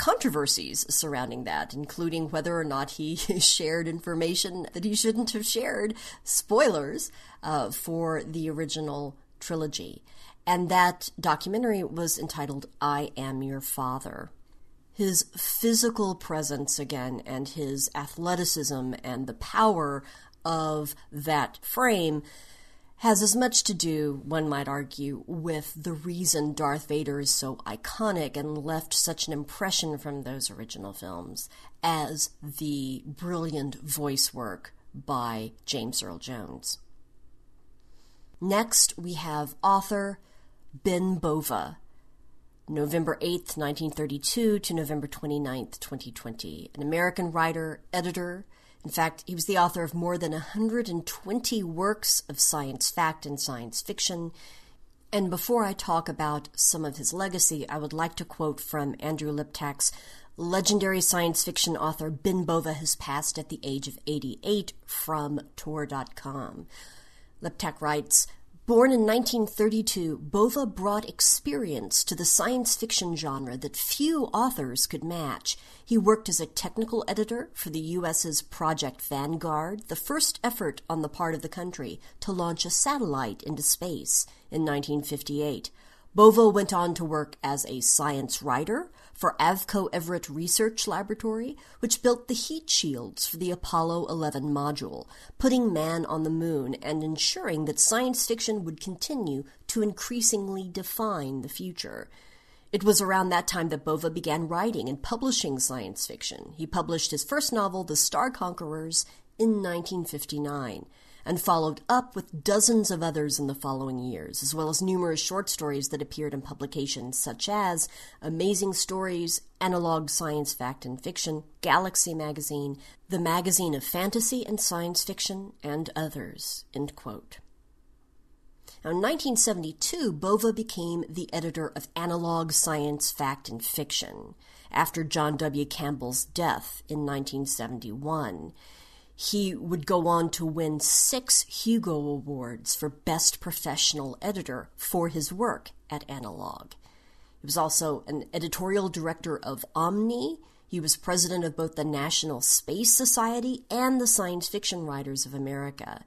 controversies surrounding that, including whether or not he shared information that he shouldn't have shared, spoilers, for the original trilogy. And that documentary was entitled I Am Your Father. His physical presence, again, and his athleticism and the power of that frame has as much to do, one might argue, with the reason Darth Vader is so iconic and left such an impression from those original films as the brilliant voice work by James Earl Jones. Next, we have author Ben Bova, November 8th, 1932 to November 29th, 2020, an American writer, editor. In fact, he was the author of more than 120 works of science fact and science fiction. And before I talk about some of his legacy, I would like to quote from Andrew Liptak's legendary science fiction author Ben Bova has passed at the age of 88 from Tor.com. Liptak writes, born in 1932, Bova brought experience to the science fiction genre that few authors could match. He worked as a technical editor for the U.S.'s Project Vanguard, the first effort on the part of the country to launch a satellite into space in 1958. Bova went on to work as a science writer for Avco Everett Research Laboratory, which built the heat shields for the Apollo 11 module, putting man on the moon and ensuring that science fiction would continue to increasingly define the future. It was around that time that Bova began writing and publishing science fiction. He published his first novel, The Star Conquerors, in 1959. And followed up with dozens of others in the following years, as well as numerous short stories that appeared in publications such as Amazing Stories, Analog Science Fact and Fiction, Galaxy Magazine, the Magazine of Fantasy and Science Fiction, and others." End quote. Now, in 1972, Bova became the editor of Analog Science Fact and Fiction after John W. Campbell's death in 1971. He would go on to win 6 Hugo Awards for Best Professional Editor for his work at Analog. He was also an editorial director of Omni. He was president of both the National Space Society and the Science Fiction Writers of America.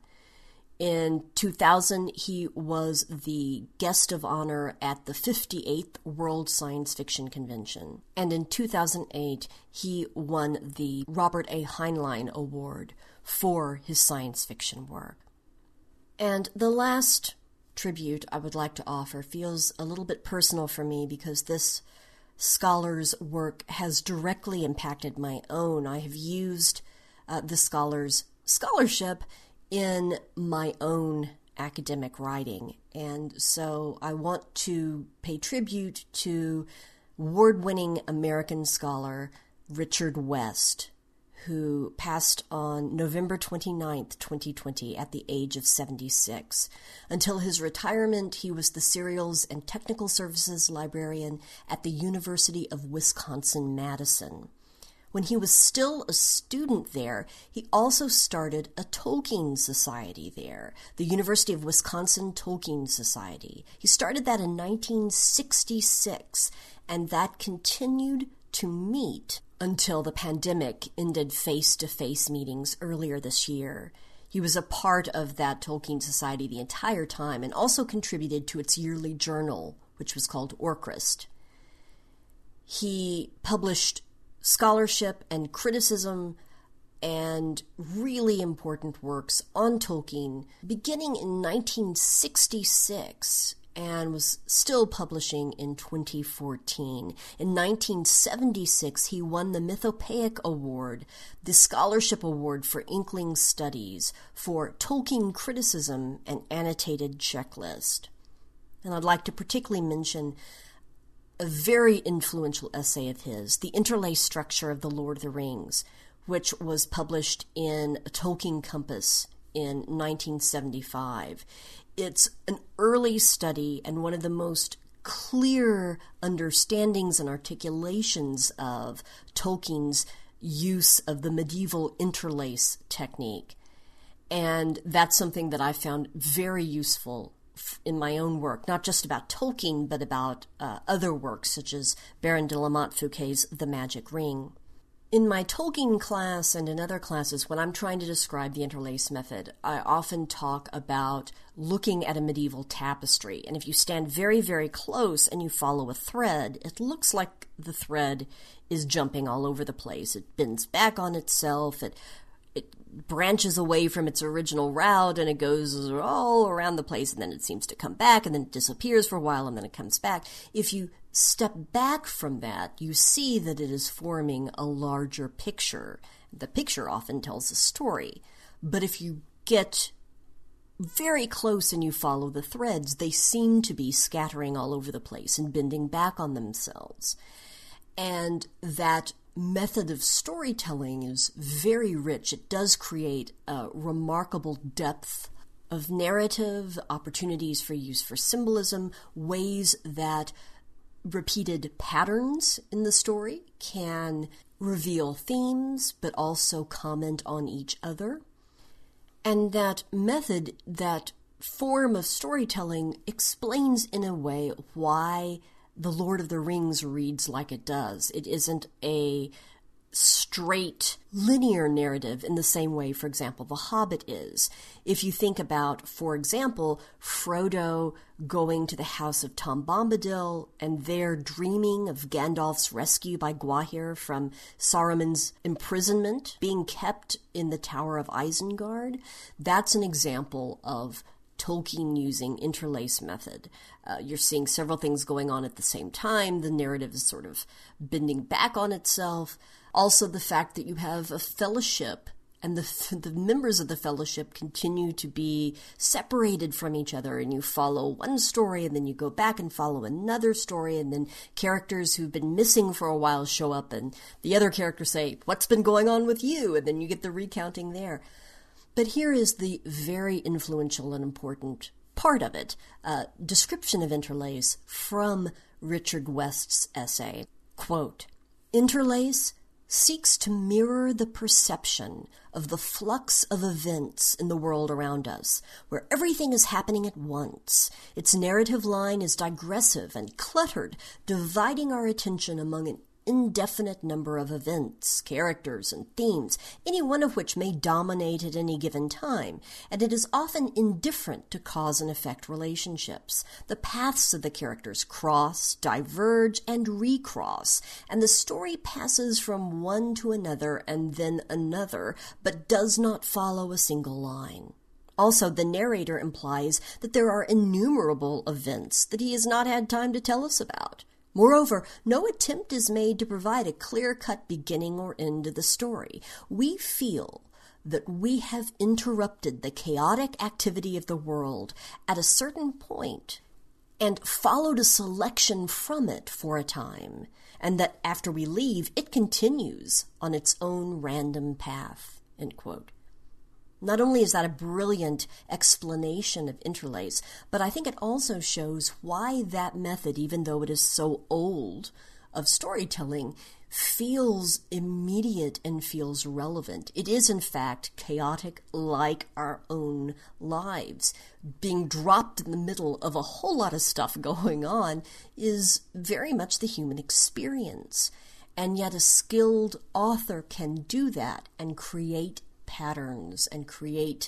In 2000, he was the guest of honor at the 58th World Science Fiction Convention. And in 2008, he won the Robert A. Heinlein Award for his science fiction work. And the last tribute I would like to offer feels a little bit personal for me because this scholar's work has directly impacted my own. I have used the scholar's scholarship in my own academic writing. And so I want to pay tribute to award-winning American scholar Richard West, who passed on November 29th, 2020, at the age of 76. Until his retirement, he was the Serials and Technical Services Librarian at the University of Wisconsin-Madison. When he was still a student there, he also started a Tolkien Society there, the University of Wisconsin Tolkien Society. He started that in 1966, and that continued to meet until the pandemic ended face-to-face meetings earlier this year. He was a part of that Tolkien Society the entire time and also contributed to its yearly journal, which was called Orcrist. He published scholarship and criticism and really important works on Tolkien beginning in 1966 and was still publishing in 2014. In 1976, he won the Mythopoeic Award, the Scholarship Award for Inkling Studies, for Tolkien criticism and annotated checklist. And I'd like to particularly mention a very influential essay of his, The Interlaced Structure of the Lord of the Rings, which was published in a Tolkien Compass in 1975. It's an early study and one of the most clear understandings and articulations of Tolkien's use of the medieval interlace technique. And that's something that I found very useful in my own work, not just about Tolkien, but about other works such as Baron de la Montfouquet's The Magic Ring. In my Tolkien class and in other classes, when I'm trying to describe the interlace method, I often talk about looking at a medieval tapestry. And if you stand very, very close and you follow a thread, it looks like the thread is jumping all over the place. It bends back on itself, it branches away from its original route, and it goes all around the place, and then it seems to come back, and then it disappears for a while, and then it comes back. If you step back from that, you see that it is forming a larger picture. The picture often tells a story. But if you get very close and you follow the threads, they seem to be scattering all over the place and bending back on themselves. And that method of storytelling is very rich. It does create a remarkable depth of narrative, opportunities for use for symbolism, ways that repeated patterns in the story can reveal themes, but also comment on each other. And that method, that form of storytelling, explains in a way why The Lord of the Rings reads like it does. It isn't a straight, linear narrative in the same way, for example, The Hobbit is. If you think about, for example, Frodo going to the house of Tom Bombadil and there dreaming of Gandalf's rescue by Gwaihir from Saruman's imprisonment, being kept in the Tower of Isengard, that's an example of Tolkien using interlace method. You're seeing several things going on at the same time. The narrative is sort of bending back on itself. Also, the fact that you have a fellowship and the members of the fellowship continue to be separated from each other, and you follow one story and then you go back and follow another story, and then characters who've been missing for a while show up and the other characters say, "What's been going on with you?" And then you get the recounting there. But here is the very influential and important part of it, description of interlace from Richard West's essay. Quote, "Interlace seeks to mirror the perception of the flux of events in the world around us, where everything is happening at once. Its narrative line is digressive and cluttered, dividing our attention among an indefinite number of events, characters, and themes, any one of which may dominate at any given time, and it is often indifferent to cause and effect relationships. The paths of the characters cross, diverge, and recross, and the story passes from one to another and then another, but does not follow a single line. Also, the narrator implies that there are innumerable events that he has not had time to tell us about. Moreover, no attempt is made to provide a clear-cut beginning or end to the story. We feel that we have interrupted the chaotic activity of the world at a certain point and followed a selection from it for a time, and that after we leave, it continues on its own random path." End quote. Not only is that a brilliant explanation of interlace, but I think it also shows why that method, even though it is so old of storytelling, feels immediate and feels relevant. It is, in fact, chaotic like our own lives. Being dropped in the middle of a whole lot of stuff going on is very much the human experience. And yet a skilled author can do that and create patterns and create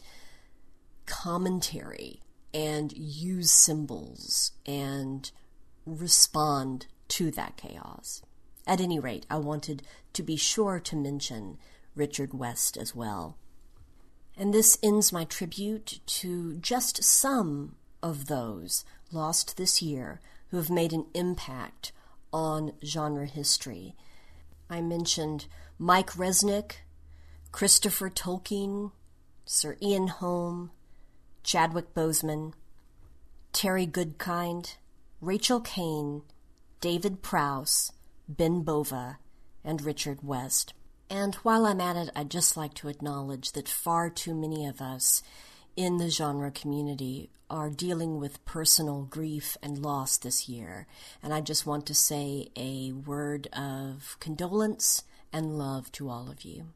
commentary and use symbols and respond to that chaos. At any rate, I wanted to be sure to mention Richard West as well. And this ends my tribute to just some of those lost this year who have made an impact on genre history. I mentioned Mike Resnick, Christopher Tolkien, Sir Ian Holm, Chadwick Boseman, Terry Goodkind, Rachel Kane, David Prowse, Ben Bova, and Richard West. And while I'm at it, I'd just like to acknowledge that far too many of us in the genre community are dealing with personal grief and loss this year. And I just want to say a word of condolence and love to all of you.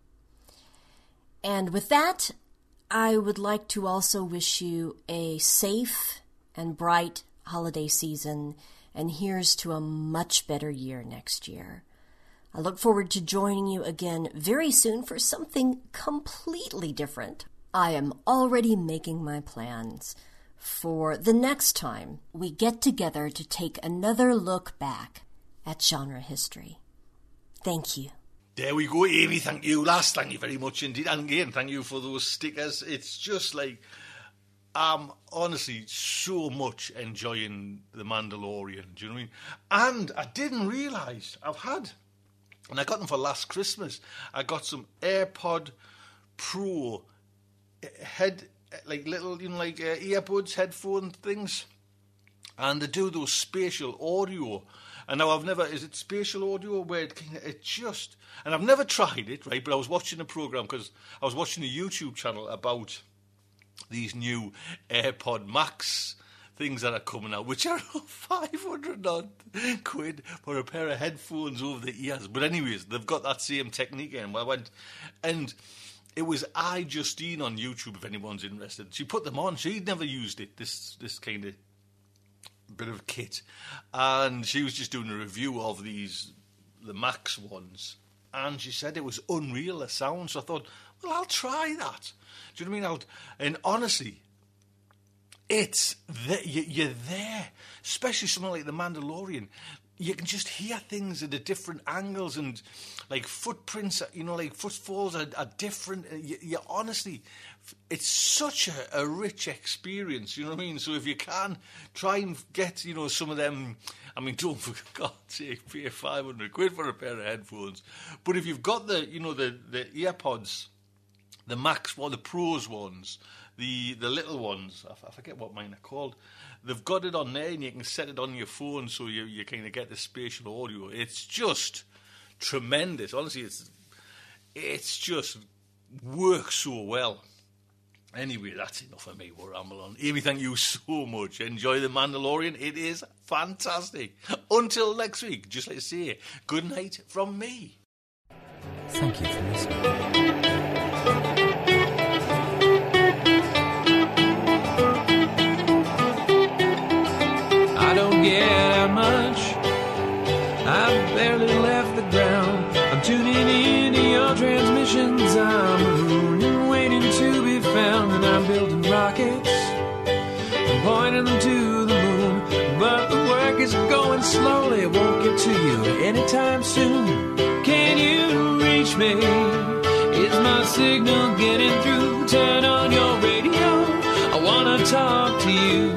And with that, I would like to also wish you a safe and bright holiday season, and here's to a much better year next year. I look forward to joining you again very soon for something completely different. I am already making my plans for the next time we get together to take another look back at genre history. Thank you. There we go, Amy. Thank you, lass. Thank you very much indeed. And again, thank you for those stickers. It's just like, I'm honestly so much enjoying The Mandalorian. Do you know what I mean? And I didn't realise and I got them for last Christmas. I got some AirPod Pro earbuds, headphone things, and they do those spatial audio. And now is it spatial audio where and I've never tried it, right? But I was watching a program because I was watching a YouTube channel about these new AirPod Max things that are coming out, which are 500 odd quid for a pair of headphones over the ears. But anyways, they've got that same technique in. I went, and it was iJustine on YouTube, if anyone's interested. She put them on. She'd never used it, this kind of bit of kit. And she was just doing a review of the Max ones. And she said it was unreal, the sound. So I thought, well, I'll try that. Do you know what I mean? And honestly, you're there, especially something like The Mandalorian. You can just hear things at different angles, and like footprints, like footfalls are different. You honestly, it's such a rich experience, you know what I mean? So if you can, try and get, some of them. I mean, don't, for God's sake, pay 500 quid for a pair of headphones. But if you've got the AirPods, the Max or the Pros ones, the little ones, I forget what mine are called. They've got it on there, and you can set it on your phone, so you kind of get the spatial audio. It's just tremendous. Honestly, it's just works so well. Anyway, that's enough of me. We're rambling on. Amy, thank you so much. Enjoy The Mandalorian. It is fantastic. Until next week, just like to say, good night from me. Thank you for listening. Get out much. I've barely left the ground. I'm tuning into your transmissions. I'm marooned and waiting to be found. And I'm building rockets and pointing them to the moon. But the work is going slowly. It won't get to you anytime soon. Can you reach me? Is my signal getting through? Turn on your radio. I want to talk to you.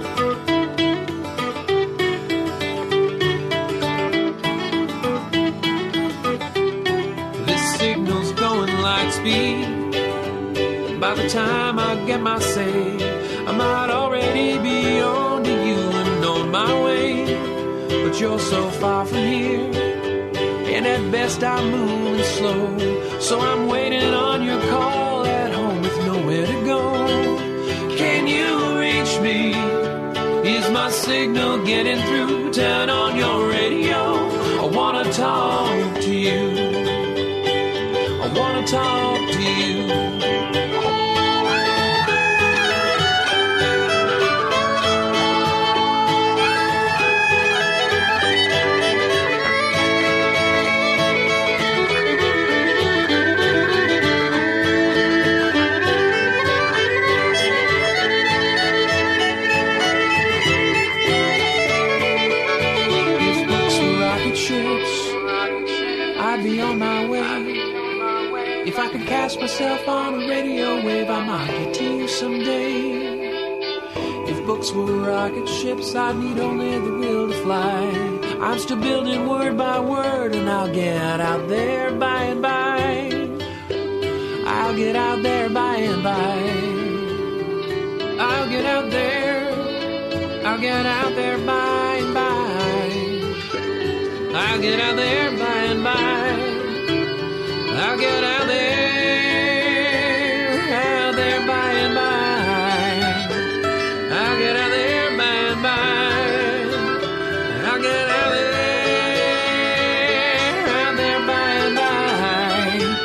By the time I get my say, I might already be on to you and on my way. But you're so far from here, and at best I'm moving slow. So I'm waiting on your call at home with nowhere to go. Can you reach me? Is my signal getting through? Turn on your radio. I wanna talk to you. I wanna talk to you. If books were rocket ships, I'd be on my way. If I could cast myself on a radio wave, I might get to you someday. If books were rocket ships, I'd need only the will to fly. I'm still building word by word, and I'll get out there by and by. I'll get out there by and by. I'll get out there. I'll get out there by and by. I'll get out there by and by. I'll get out there by and by. I'll get out there by and by. I'll get out there by and by.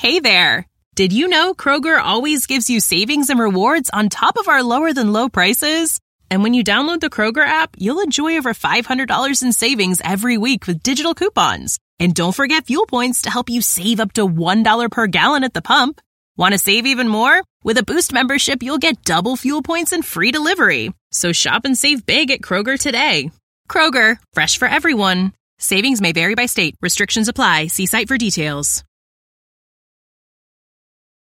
Hey there! Did you know Kroger always gives you savings and rewards on top of our lower-than-low prices? And when you download the Kroger app, you'll enjoy over $500 in savings every week with digital coupons. And don't forget fuel points to help you save up to $1 per gallon at the pump. Want to save even more? With a Boost membership, you'll get double fuel points and free delivery. So shop and save big at Kroger today. Kroger, fresh for everyone. Savings may vary by state. Restrictions apply. See site for details.